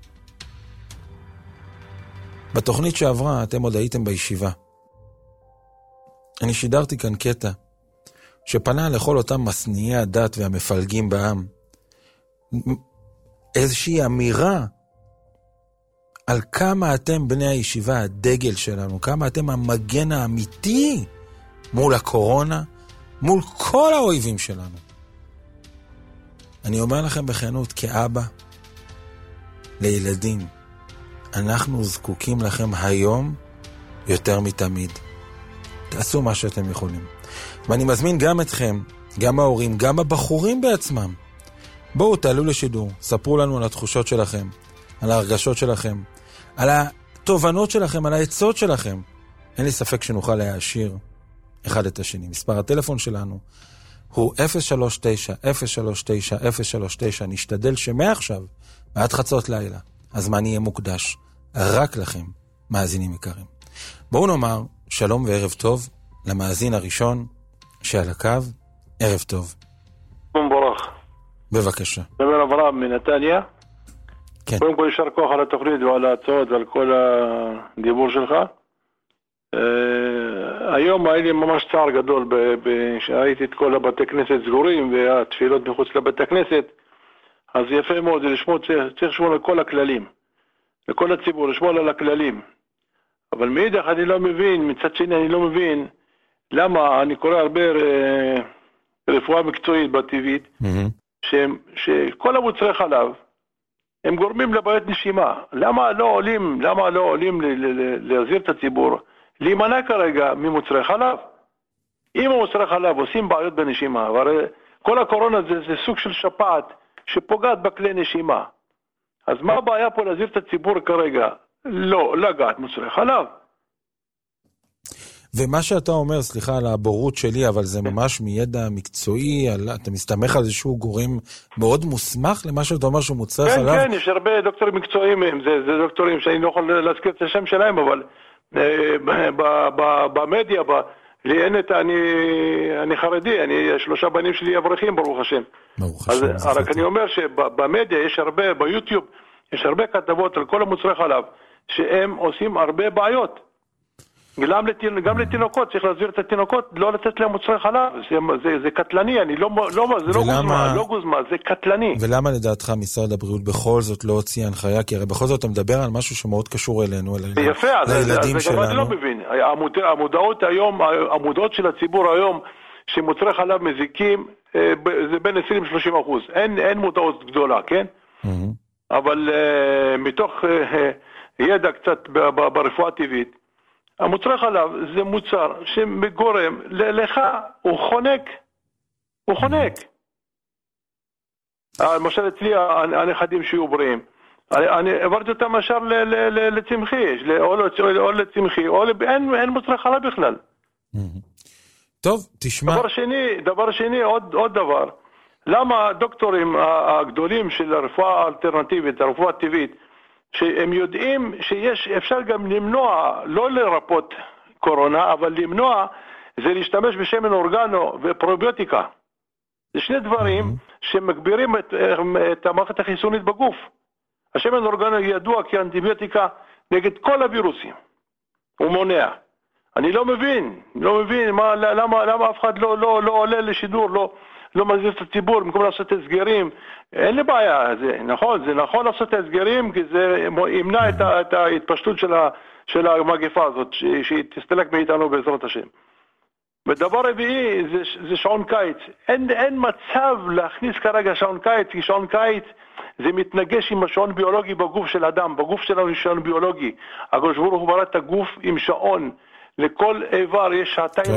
בתוכנית שעברה אתם עוד הייתם בישיבה. אני שידרתי כאן קטע שפנה לכל אותם מסניעי הדת והמפלגים בעם. איזושהי אמירה על כמה אתם בני הישיבה, הדגל שלנו, כמה אתם המגן האמיתי מול הקורונה, מול כל האויבים שלנו. אני אומר לכם בכנות, כאבא לילדים, אנחנו זקוקים לכם היום יותר מתמיד. תעשו מה שאתם יכולים. ואני מזמין גם אתכם, גם ההורים, גם הבחורים בעצמם. בואו תעלו לשידור, ספרו לנו על התחושות שלכם, על ההרגשות שלכם, על התובנות שלכם, על העצות שלכם. אין לי ספק שנוכל להעשיר אחד את השני. מספר הטלפון שלנו הוא אפס שלוש תשע אפס שלוש תשע אפס שלוש תשע. נשתדל שמעכשיו ועד חצות לילה הזמן יהיה מוקדש רק לכם, מאזינים יקרים. בואו נאמר שלום וערב טוב למאזין הראשון שעל הקו. ערב טוב. מבורך. בבקשה. דבר אברהם מנתניה. כן. קודם כל ישר כוח על התוכנית ועל ההצעות ועל כל הדיבור שלך. היום היה לי ממש צער גדול שהייתי את כל הבתי כנסת סגורים והתפילות מחוץ לבתי כנסת. אז יפה מאוד, זה לשמור, צריך לשמור על כל הכללים. לכל הציבור, לשמור על הכללים. אבל מאידך אני לא מבין, מצד שני אני לא מבין למה אני קורא הרבה רפואה מקצועית בטבעית, שכל המוצרי חלב הם גורמים לבעיות נשימה. למה לא עולים, למה לא עולים להזהיר את הציבור להימנע כרגע ממוצרי חלב? אם המוצרי חלב עושים בעיות בנשימה, והרי כל הקורונה זה, זה סוג של שפעת שפוגעת בכלי נשימה. אז מה הבעיה פה להזהיר את הציבור כרגע? לא, לגעת מוצרי חלב. ומה שאתה אומר, סליחה על הבורות שלי, אבל זה ממש מידע מקצועי, אתה מסתמך על איזשהו גורם מאוד מוסמך למה שאתה אומר שהוא מוצרף כן, עליו? כן, כן, יש הרבה דוקטורים מקצועיים, זה, זה דוקטורים שאני לא יכול להזכיר את השם שלהם, אבל במדיה, ב... לי אין את, אני, אני חרדי, אני, שלושה בנים שלי אברכים, ברוך השם. ברוך אז, השם. רק אני אומר שבמדיה יש הרבה, ביוטיוב, יש הרבה כתבות על כל המוצרי חלב, שהם עושים הרבה בעיות. גם, לתינ... גם לתינוקות, צריך להסביר את התינוקות, לא לתת להם מוצרי חלב, זה, זה, זה קטלני, אני לא, לא, זה ולמה... לא גוזמה, לא גוזמה, זה קטלני. ולמה לדעתך משרד הבריאות בכל זאת לא הוציא הנחיה? כי הרי בכל זאת אתה מדבר על משהו שמאוד קשור אלינו, אלינו יפה, לילדים זה, זה גם אני לא מבין. המוד... המודעות היום, המודעות של הציבור היום, שמוצרי חלב מזיקים, זה בין עשרים לשלושים אחוז. אין, אין מודעות גדולה, כן? Mm-hmm. אבל uh, מתוך uh, ידע קצת ברפואה הטבעית, המוצרי חלב זה מוצר שמגורם לך, הוא חונק, הוא חונק. למשל אצלי הנכדים שיהיו בריאים, אני עברתי אותם ישר לצמחי, או לצמחי, או אין מוצרי חלב בכלל. טוב, תשמע. דבר שני, דבר שני, עוד, עוד דבר, למה הדוקטורים הגדולים של הרפואה האלטרנטיבית, הרפואה הטבעית, שהם יודעים שיש, אפשר גם למנוע, לא לרפות קורונה, אבל למנוע זה להשתמש בשמן אורגנו ופרוביוטיקה. זה שני דברים mm-hmm. שמגבירים את, את המערכת החיסונית בגוף. השמן אורגנו ידוע כאנטיביוטיקה נגד כל הווירוסים. הוא מונע. אני לא מבין, לא מבין מה, למה, למה אף אחד לא, לא, לא עולה לשידור, לא, לא מזיז את הציבור, במקום לעשות הסגרים. אין לי בעיה, זה נכון, זה נכון לעשות הסגרים, כי זה ימנע את, ה, את ההתפשטות של, ה, של המגפה הזאת, שהיא תסתלק מאיתנו בעזרת השם. ודבר רביעי זה, זה שעון קיץ. אין, אין מצב להכניס כרגע שעון קיץ, כי שעון קיץ זה מתנגש עם השעון ביולוגי בגוף של אדם, בגוף שלנו יש שעון ביולוגי. הקדוש ברוך הוא ברא את הגוף עם שעון. לכל איבר יש שעתיים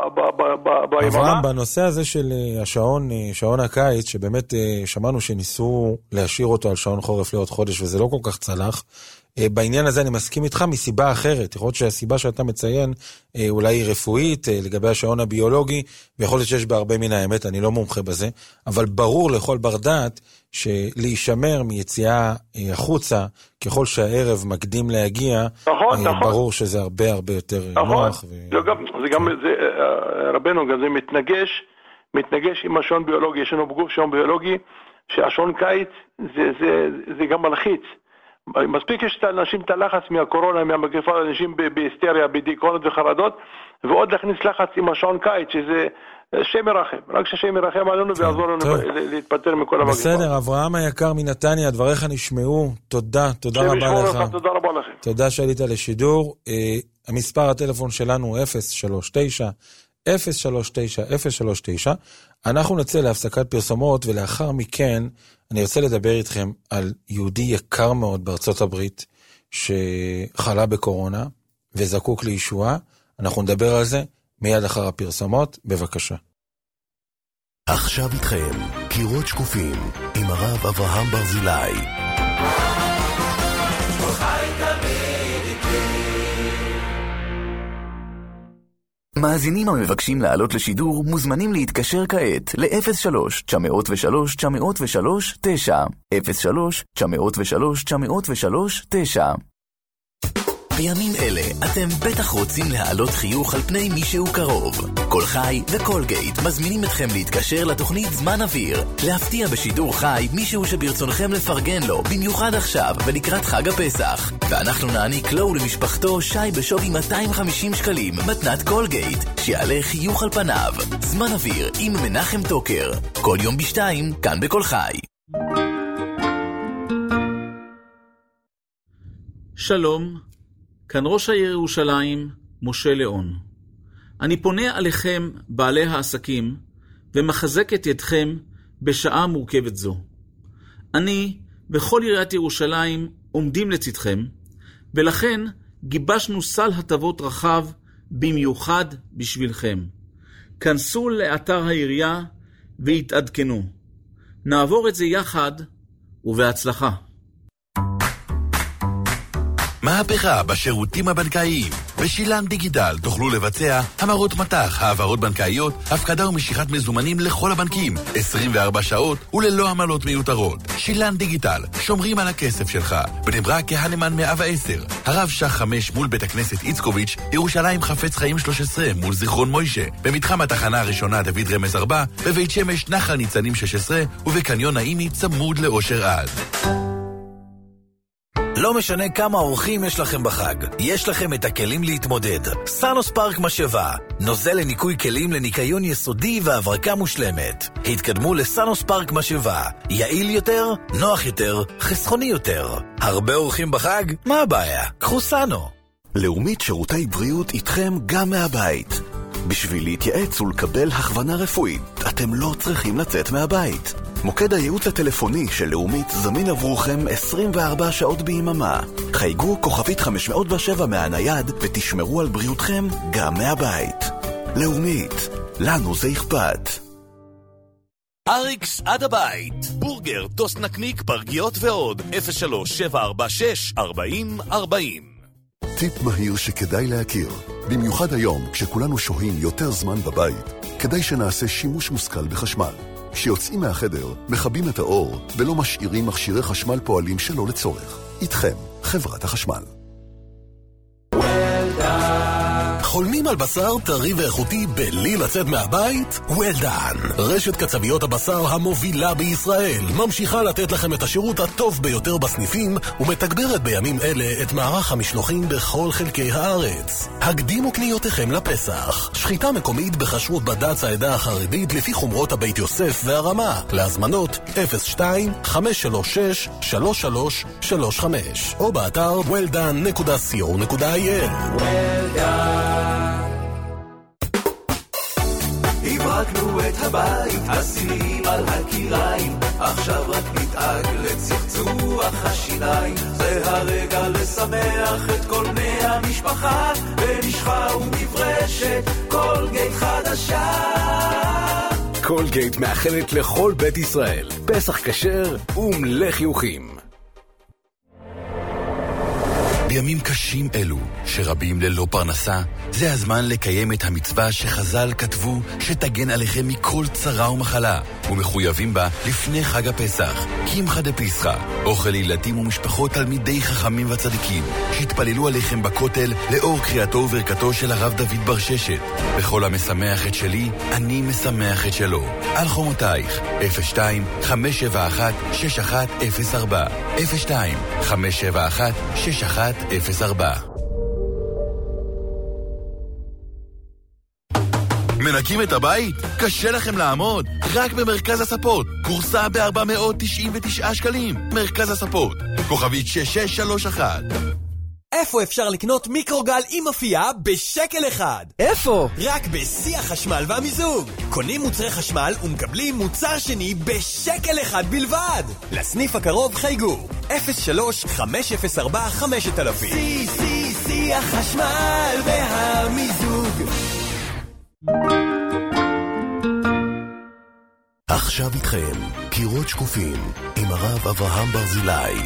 ביממה. אברהם, בנושא הזה של השעון, שעון הקיץ, שבאמת שמענו שניסו להשאיר אותו על שעון חורף לעוד חודש, וזה לא כל כך צלח, בעניין הזה אני מסכים איתך מסיבה אחרת. יכול להיות שהסיבה שאתה מציין אולי היא רפואית לגבי השעון הביולוגי, ויכול להיות שיש בהרבה מן האמת, אני לא מומחה בזה, אבל ברור לכל בר דעת שלהישמר מיציאה החוצה, ככל שהערב מקדים להגיע, נכון, נכון. ברור שזה הרבה הרבה יותר נכון. נוח. ו... זה גם, זה גם, זה, רבנו, גם זה מתנגש, מתנגש עם השעון ביולוגי. יש לנו בגוף שעון ביולוגי, שהשעון קיץ זה, זה, זה גם מלחיץ. מספיק יש לאנשים את הלחץ מהקורונה, מהמגפה, אנשים בהיסטריה, בדיכאונות וחרדות, ועוד להכניס לחץ עם השעון קיץ, שזה שם ירחם, רק ששם ירחם עלינו ויעזור לנו להתפטר מכל המגפה. בסדר, אברהם היקר מנתניה, דבריך נשמעו, תודה, תודה רבה לך. תודה רבה לכם. תודה שעלית לשידור. המספר הטלפון שלנו אפס שלוש תשע אפס שלוש תשע אפס שלוש תשע. אנחנו נצא להפסקת פרסומות, ולאחר מכן אני רוצה לדבר איתכם על יהודי יקר מאוד בארצות הברית, שחלה בקורונה וזקוק לישועה. אנחנו נדבר על זה מיד אחר הפרסומות, בבקשה. עכשיו איתכם, קירות שקופים, עם הרב אברהם ברזילי. מאזינים המבקשים לעלות לשידור מוזמנים להתקשר כעת ל-אפס שלוש תשע אפס שלוש תשע אפס שלוש תשע אפס שלוש תשע אפס שלוש תשע אפס שלוש תשע. בימים אלה אתם בטח רוצים להעלות חיוך על פני מישהו קרוב. כל חי וקולגייט מזמינים אתכם להתקשר לתוכנית זמן אוויר, להפתיע בשידור חי מישהו שברצונכם לפרגן לו, במיוחד עכשיו ולקראת חג הפסח. ואנחנו נעניק לו ולמשפחתו שי בשווי מאתיים וחמישים שקלים מתנת קולגייט, שיעלה חיוך על פניו. זמן אוויר עם מנחם טוקר, כל יום בשתיים, כאן בכל חי. שלום, כאן ראש העיר ירושלים, משה ליאון. אני פונה עליכם, בעלי העסקים, ומחזק את ידכם בשעה מורכבת זו. אני וכל עיריית ירושלים עומדים לצדכם, ולכן גיבשנו סל הטבות רחב במיוחד בשבילכם. כנסו לאתר העירייה והתעדכנו. נעבור את זה יחד ובהצלחה. מהפכה בשירותים הבנקאיים. בשילן דיגיטל תוכלו לבצע המרות מטח, העברות בנקאיות, הפקדה ומשיכת מזומנים לכל הבנקים, עשרים וארבע שעות וללא עמלות מיותרות. שילן דיגיטל, שומרים על הכסף שלך. בני ברק כהנמן מאה ועשר, הרב שח חמש מול בית הכנסת איצקוביץ', ירושלים חפץ חיים שלוש עשרה מול זיכרון מוישה, במתחם התחנה הראשונה דוד רמז ארבע, בבית שמש נחל ניצנים שש עשרה ובקניון נעימי צמוד לאושר עד. לא משנה כמה אורחים יש לכם בחג, יש לכם את הכלים להתמודד. סאנוס פארק משאבה, נוזל לניקוי כלים לניקיון יסודי והברקה מושלמת. התקדמו לסאנוס פארק משאבה, יעיל יותר, נוח יותר, חסכוני יותר. הרבה אורחים בחג? מה הבעיה? קחו סאנו. לאומית שירותי בריאות איתכם גם מהבית. בשביל להתייעץ ולקבל הכוונה רפואית, אתם לא צריכים לצאת מהבית. מוקד הייעוץ הטלפוני של לאומית זמין עבורכם עשרים וארבע שעות ביממה. חייגו כוכבית חמש מאות ושבע מהנייד ותשמרו על בריאותכם גם מהבית. לאומית, לנו זה אכפת. אריקס עד הבית, בורגר, טוסט נקניק, פרגיות ועוד, אפס שלוש שבע ארבע שש ארבעים ארבעים. טיפ מהיר שכדאי להכיר, במיוחד היום כשכולנו שוהים יותר זמן בבית, כדאי שנעשה שימוש מושכל בחשמל. כשיוצאים מהחדר, מכבים את האור ולא משאירים מכשירי חשמל פועלים שלא לצורך. איתכם, חברת החשמל. חולמים על בשר טרי ואיכותי בלי לצאת מהבית? וולדן. רשת קצביות הבשר המובילה בישראל ממשיכה לתת לכם את השירות הטוב ביותר בסניפים ומתגברת בימים אלה את מערך המשלוחים בכל חלקי הארץ. הקדימו קניותיכם לפסח. שחיטה מקומית בכשרות בד"ץ העדה החרדית לפי חומרות הבית יוסף והרמה. להזמנות אפס שתיים חמש שלוש שש שלוש שלוש שלוש חמש או באתר וולדן נקודה סי או נקודה איי אל. הברגנו את הבית, הסינים על הקיריים, עכשיו רק נתאג לצחצוח השיניים. זה הרגע לשמח את כל בני המשפחה, במשחה ומברשת קולגייט חדשה. קולגייט מאחלת לכל בית ישראל פסח כשר ומלא חיוכים. בימים קשים אלו, שרבים ללא פרנסה, זה הזמן לקיים את המצווה שחז"ל כתבו שתגן עליכם מכל צרה ומחלה, ומחויבים בה לפני חג הפסח, קמחא דפסחא, אוכל לילדים ומשפחות תלמידי חכמים וצדיקים, שהתפללו עליכם בכותל לאור קריאתו וברכתו של הרב דוד בר ששת. בכל המשמח את שלי, אני משמח את שלו. על חומותייך, אפס שתיים חמש שבע אחת שש אחת אפס ארבע, אפס שתיים חמש שבע אחת שש אחת אפס ארבע. מנקים את הבית? קשה לכם לעמוד? רק במרכז הספות. קורסה ב-ארבע מאות תשעים ותשעה שקלים. מרכז הספות. כוכבית שש שש שלוש אחת. איפה אפשר לקנות מיקרוגל עם אפייה בשקל אחד? איפה? רק בשיא החשמל והמיזוג. קונים מוצרי חשמל ומקבלים מוצר שני בשקל אחד בלבד. לסניף הקרוב חייגו אפס שלוש חמש אפס ארבע חמש אלפים. שיא שיא שיא החשמל והמיזוג. עכשיו איתכם, קירות שקופים עם הרב אברהם ברזילי.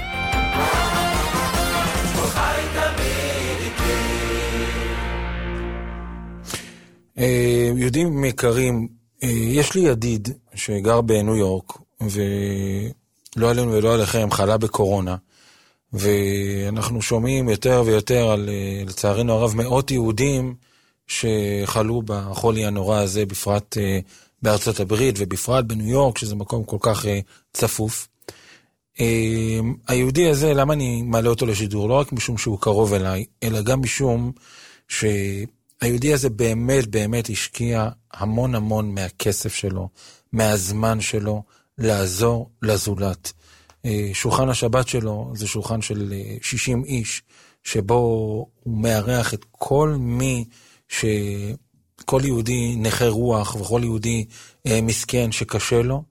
יודעים יקרים, יש לי ידיד שגר בניו יורק, ולא עלינו ולא עליכם, חלה בקורונה, ואנחנו שומעים יותר ויותר על, לצערנו הרב, מאות יהודים שחלו בחולי הנורא הזה, בפרט בארצות הברית, ובפרט בניו יורק, שזה מקום כל כך צפוף. היהודי הזה, למה אני מעלה אותו לשידור? לא רק משום שהוא קרוב אליי, אלא גם משום שהיהודי הזה באמת באמת השקיע המון המון מהכסף שלו, מהזמן שלו, לעזור לזולת. שולחן השבת שלו זה שולחן של שישים איש, שבו הוא מארח את כל מי ש... כל יהודי נכה רוח וכל יהודי מסכן שקשה לו,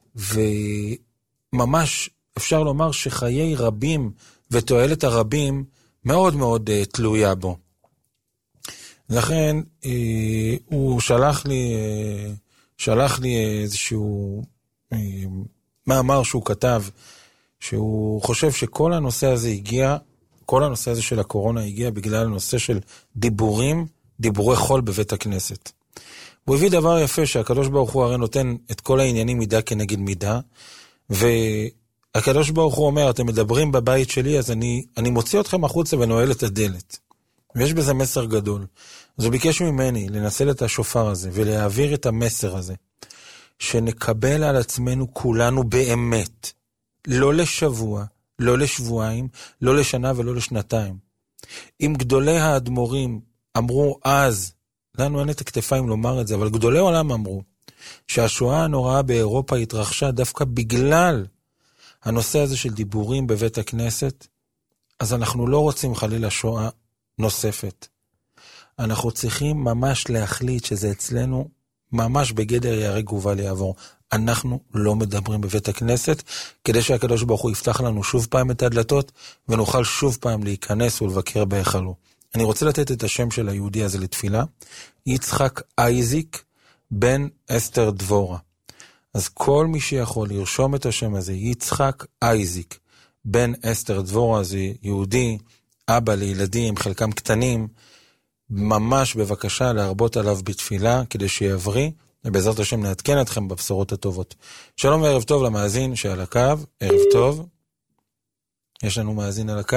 וממש אפשר לומר שחיי רבים ותועלת הרבים מאוד מאוד תלויה בו. לכן הוא שלח לי, שלח לי איזשהו מאמר שהוא כתב, שהוא חושב שכל הנושא הזה הגיע כל הנושא הזה של הקורונה הגיע בגלל הנושא של דיבורים, דיבורי חול בבית הכנסת. הוא הביא דבר יפה שהקדוש ברוך הוא הרי נותן את כל העניינים מידה כנגד מידה, והקדוש ברוך הוא אומר, אתם מדברים בבית שלי, אז אני, אני מוציא אתכם החוצה ונועל את הדלת. ויש בזה מסר גדול. אז הוא ביקש ממני לנצל את השופר הזה ולהעביר את המסר הזה, שנקבל על עצמנו כולנו באמת, לא לשבוע, לא לשבועיים, לא לשנה ולא לשנתיים. אם גדולי האדמו"רים אמרו אז, לנו אין את הכתפיים לומר את זה, אבל גדולי עולם אמרו, שהשואה הנוראה באירופה התרחשה דווקא בגלל הנושא הזה של דיבורים בבית הכנסת, אז אנחנו לא רוצים חלילה שואה נוספת. אנחנו צריכים ממש להחליט שזה אצלנו ממש בגדר יהרג ובל יעבור. אנחנו לא מדברים בבית הכנסת, כדי שהקדוש ברוך הוא יפתח לנו שוב פעם את הדלתות, ונוכל שוב פעם להיכנס ולבקר בהיכלו. אני רוצה לתת את השם של היהודי הזה לתפילה, יצחק אייזיק בן אסתר דבורה. אז כל מי שיכול לרשום את השם הזה, יצחק אייזיק בן אסתר דבורה, זה יהודי, אבא לילדים, חלקם קטנים, ממש בבקשה להרבות עליו בתפילה, כדי שיבריא, ובעזרת השם נעדכן אתכם בבשורות הטובות. שלום וערב טוב למאזין שעל הקו, ערב טוב. יש לנו מאזין על הקו?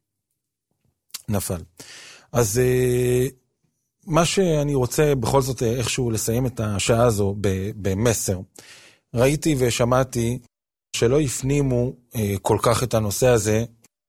נפל. אז מה שאני רוצה בכל זאת איכשהו לסיים את השעה הזו במסר. ראיתי ושמעתי שלא הפנימו כל כך את הנושא הזה,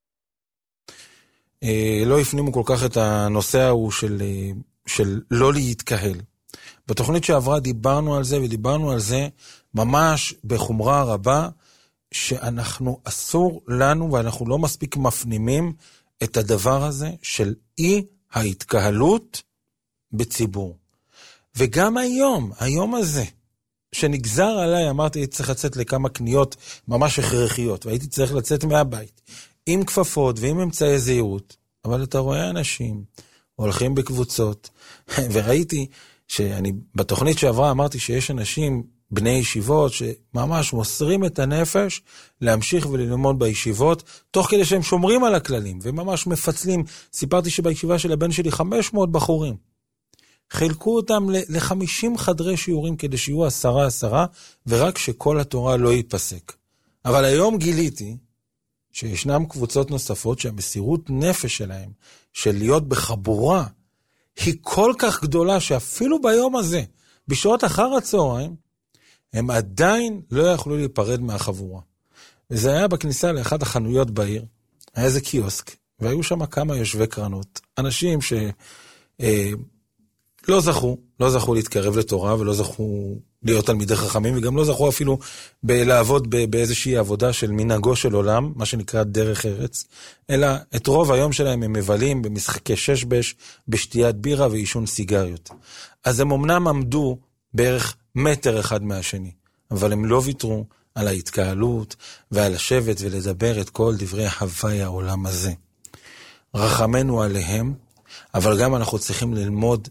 לא הפנימו כל כך את הנושא ההוא של, של לא להתקהל. בתוכנית שעברה דיברנו על זה, ודיברנו על זה ממש בחומרה רבה, שאנחנו אסור לנו, ואנחנו לא מספיק מפנימים את הדבר הזה של אי ההתקהלות בציבור. וגם היום, היום הזה, שנגזר עליי, אמרתי, הייתי צריך לצאת לכמה קניות ממש הכרחיות, והייתי צריך לצאת מהבית, עם כפפות ועם אמצעי זהירות, אבל אתה רואה אנשים הולכים בקבוצות, וראיתי שאני בתוכנית שעברה אמרתי שיש אנשים בני ישיבות שממש מוסרים את הנפש להמשיך וללמוד בישיבות, תוך כדי שהם שומרים על הכללים, וממש מפצלים. סיפרתי שבישיבה של הבן שלי חמש מאות בחורים. חילקו אותם ל-חמישים חדרי שיעורים כדי שיהיו עשרה עשרה, ורק שכל התורה לא ייפסק. אבל היום גיליתי שישנם קבוצות נוספות שהמסירות נפש שלהם, של להיות בחבורה, היא כל כך גדולה שאפילו ביום הזה, בשעות אחר הצהריים, הם עדיין לא יכלו להיפרד מהחבורה. וזה היה בכניסה לאחת החנויות בעיר, היה איזה קיוסק, והיו שם כמה יושבי קרנות, אנשים ש... אה, לא זכו, לא זכו להתקרב לתורה, ולא זכו להיות תלמידי חכמים, וגם לא זכו אפילו ב- לעבוד ב- באיזושהי עבודה של מנהגו של עולם, מה שנקרא דרך ארץ, אלא את רוב היום שלהם הם מבלים במשחקי ששבש, בשתיית בירה ואישון סיגריות. אז הם אמנם עמדו בערך מטר אחד מהשני, אבל הם לא ויתרו על ההתקהלות ועל לשבת ולדבר את כל דברי הווי העולם הזה. רחמנו עליהם, אבל גם אנחנו צריכים ללמוד,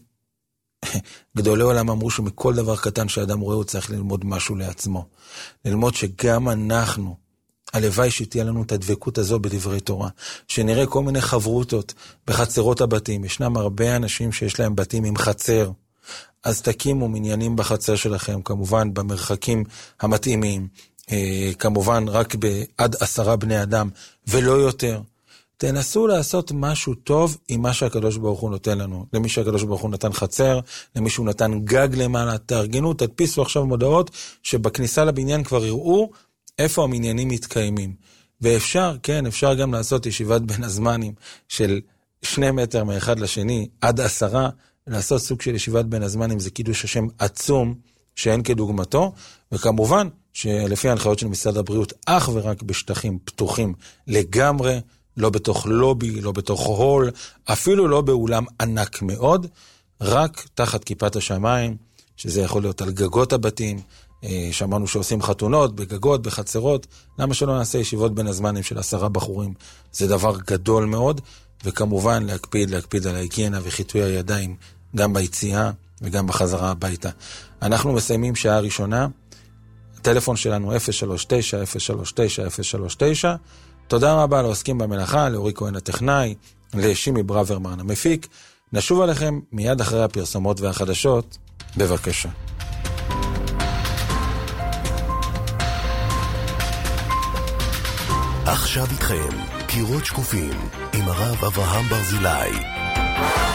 גדולי עולם אמרו שמכל דבר קטן שאדם רואה הוא צריך ללמוד משהו לעצמו. ללמוד שגם אנחנו, הלוואי שתהיה לנו את הדבקות הזו בדברי תורה, שנראה כל מיני חברותות בחצרות הבתים. ישנם הרבה אנשים שיש להם בתים עם חצר, אז תקימו מניינים בחצר שלכם, כמובן במרחקים המתאימים, כמובן רק בעד עשרה בני אדם ולא יותר. תנסו לעשות משהו טוב עם מה שהקדוש ברוך הוא נותן לנו. למי שהקדוש ברוך הוא נתן חצר, למי שהוא נתן גג למעלה, תארגנו, תדפיסו עכשיו מודעות שבכניסה לבניין כבר יראו איפה המניינים מתקיימים. ואפשר, כן, אפשר גם לעשות ישיבת בין הזמנים של שני מטר מאחד לשני עד עשרה, לעשות סוג של ישיבת בין הזמנים, זה קידוש השם עצום שאין כדוגמתו, וכמובן שלפי ההנחיות של משרד הבריאות, אך ורק בשטחים פתוחים לגמרי, לא בתוך לובי, לא בתוך הול, אפילו לא באולם ענק מאוד, רק תחת כיפת השמיים, שזה יכול להיות על גגות הבתים, שמענו שעושים חתונות בגגות, בחצרות, למה שלא נעשה ישיבות בין הזמנים של עשרה בחורים? זה דבר גדול מאוד, וכמובן להקפיד, להקפיד על ההיגיינה וחיטוי הידיים, גם ביציאה וגם בחזרה הביתה. אנחנו מסיימים שעה ראשונה, הטלפון שלנו אפס שלוש תשע אפס שלוש תשע אפס שלוש תשע, תודה רבה לעוסקים במלאכה, לאורי כהן הטכנאי, לשימי ברוורמן המפיק. נשוב עליכם מיד אחרי הפרסומות והחדשות. בבקשה. עכשיו איתכם, קירות שקופים, עם הרב אברהם ברזילי.